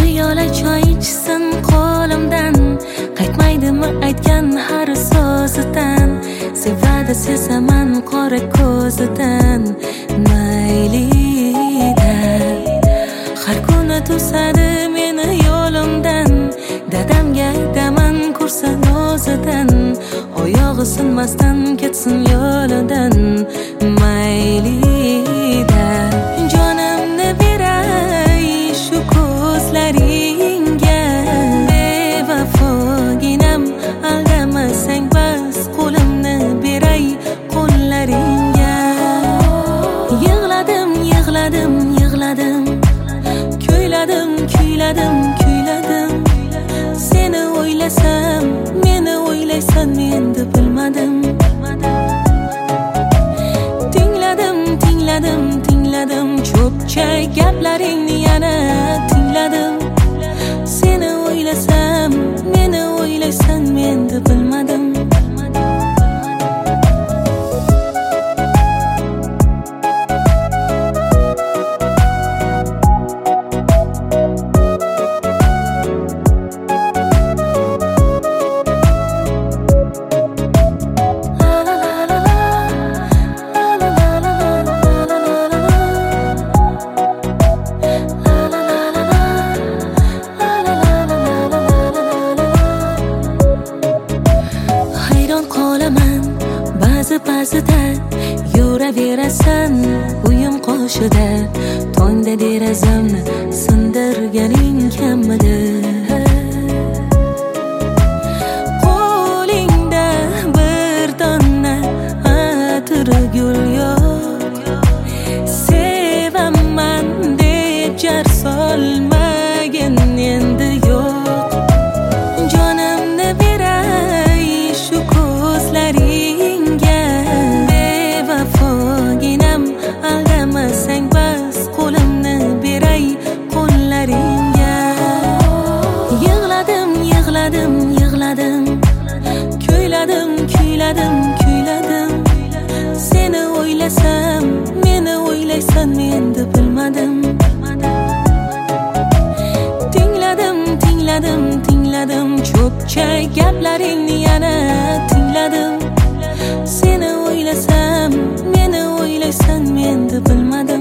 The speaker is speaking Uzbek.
piyola choy ichsin qo'limdan, qaytmaydimi aytgan har so'zidan. Sevadi sezaman qora ko'zidan, maylida har kuni to'sadi meni yo'limdan. Dadamga aytaman ko'rsin o'zidan, oyog'i sinmasdan ketsin yo'lidan, maylida. Jonimni beray shu ko'zlaringga, bevafoginam aldamasang bas, qo'limni beray qo'llaringga. Yig'ladim, yig'ladim, yig'ladim, kuyladim, kuyladim, kuyladim. Seni o'ylasam, meni o'ylaysan endi bilmadim. Tingladim, tingladim, tingladim, cho'pcha gaplaringni yana tingladim. Seni o'ylasam, meni o'ylaysan endi bilmadim. Ba'zida yuraverasan uyim qoshida, tongda derazamni sindirganing kamida. Qo'lingda bir dona atir gul yo'q, sevaman deb jar solmagin endi yo'q. Jonimni beray shu ko'zlaringga, bevafoginam aldamasang bas, qo'limni beray qo'llaringga. Yig'ladim, yig'ladim, yig'ladim, kuyladim, kuyladim, kuyladim. Seni o'ylasam, meni o'ylaysan endi bilmadim. Tingladim, tingladim, tingladim, cho'pcha gaplaringni yana tingladim. Seni o'ylasam, meni o'ylaysan endi bilmadim.